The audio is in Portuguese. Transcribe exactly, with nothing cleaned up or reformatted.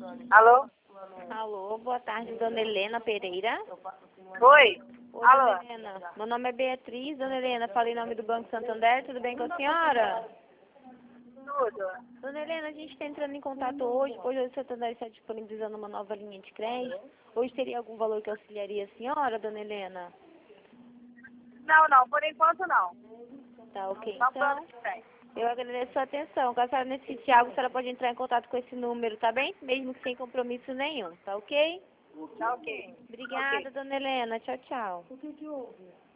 Alô? Alô, boa tarde, dona Helena Pereira. Oi? Oi, Alô? dona Helena. Meu nome é Beatriz, dona Helena. Falei em nome do Banco Santander, tudo bem com a senhora? Tudo. Dona Helena, a gente está entrando em contato hoje, pois hoje o Santander está disponibilizando uma nova linha de crédito. Hoje teria algum valor que auxiliaria a senhora, dona Helena? Não, não, por enquanto não. Tá ok, Só então. plano que tem. Eu agradeço a sua atenção. Caso a senhora necessite algo, a senhora pode entrar em contato com esse número, tá bem? Mesmo que sem compromisso nenhum, tá ok? Tá ok. Obrigada, Ok. dona Helena. Tchau, tchau.